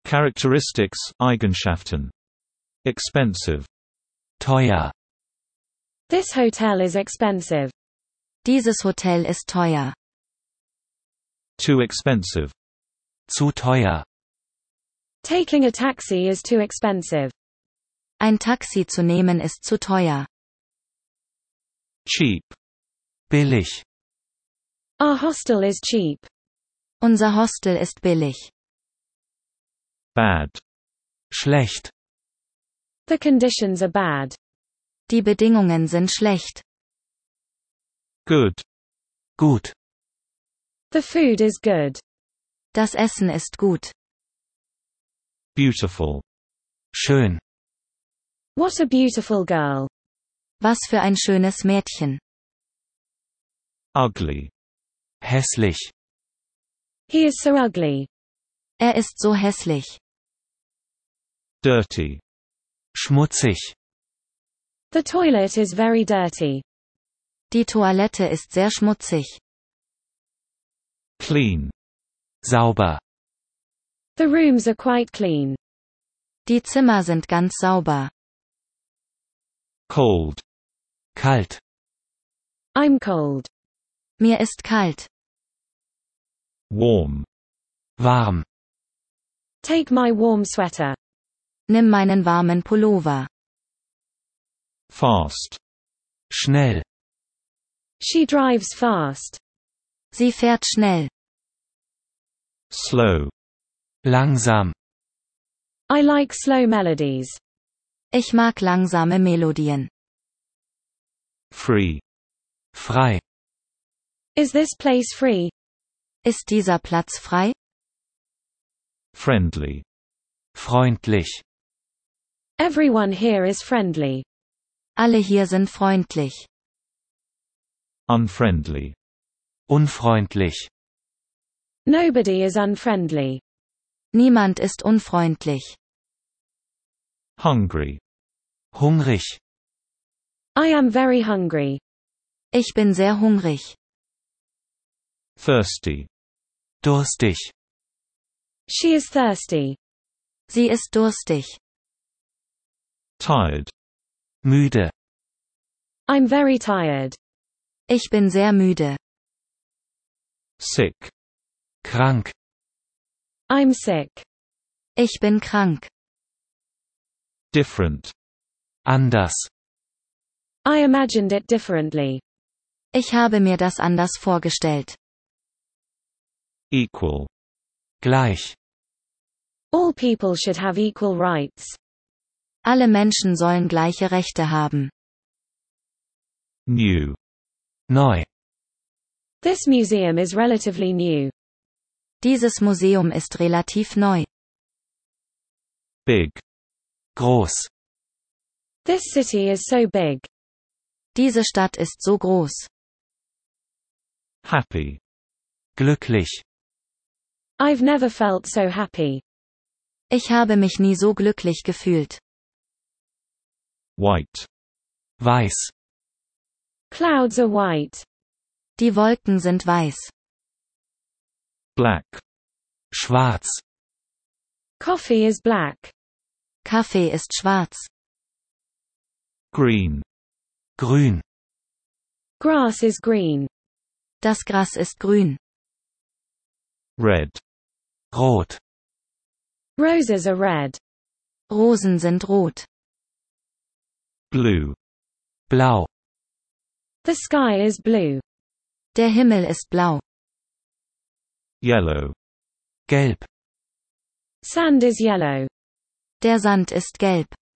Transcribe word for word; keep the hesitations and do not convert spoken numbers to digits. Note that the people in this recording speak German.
Characteristics, Eigenschaften. Expensive. Teuer. This hotel is expensive. Dieses Hotel ist teuer. Too expensive. Zu teuer. Taking a taxi is too expensive. Ein Taxi zu nehmen ist zu teuer. Cheap. Billig. Our hostel is cheap. Unser Hostel ist billig. Bad. Schlecht. The conditions are bad. Die Bedingungen sind schlecht. Good. Gut. The food is good. Das Essen ist gut. Beautiful. Schön. What a beautiful girl. Was für ein schönes Mädchen. Ugly. Hässlich. He is so ugly. Er ist so hässlich. Dirty. Schmutzig. The toilet is very dirty. Die Toilette ist sehr schmutzig. Clean. Sauber. The rooms are quite clean. Die Zimmer sind ganz sauber. Cold. Kalt. I'm cold. Mir ist kalt. Warm. Warm. Take my warm sweater. Nimm meinen warmen Pullover. Fast. Schnell. She drives fast. Sie fährt schnell. Slow. Langsam. I like slow melodies. Ich mag langsame Melodien. Free. Frei. Is this place free? Ist dieser Platz frei? Friendly. Freundlich. Everyone here is friendly. Alle hier sind freundlich. Unfriendly. Unfreundlich. Nobody is unfriendly. Niemand ist unfreundlich. Hungry. Hungrig. I am very hungry. Ich bin sehr hungrig. Thirsty. Durstig. She is thirsty. Sie ist durstig. Tired. Müde. I'm very tired. Ich bin sehr müde. Sick. Krank. I'm sick. Ich bin krank. Different. Anders. I imagined it differently. Ich habe mir das anders vorgestellt. Equal. Gleich. All people should have equal rights. Alle Menschen sollen gleiche Rechte haben. New. Neu. This museum is relatively new. Dieses Museum ist relativ neu. Big. Groß. This city is so big. Diese Stadt ist so groß. Happy. Glücklich. I've never felt so happy. Ich habe mich nie so glücklich gefühlt. White. Weiß. Clouds are white. Die Wolken sind weiß. Black. Schwarz. Coffee is black. Kaffee ist schwarz. Green. Grün. Grass is green. Das Gras ist grün. Red. Rot. Roses are red. Rosen sind rot. Blue. Blau. The sky is blue. Der Himmel ist blau. Yellow. Gelb. Sand is yellow. Der Sand ist gelb.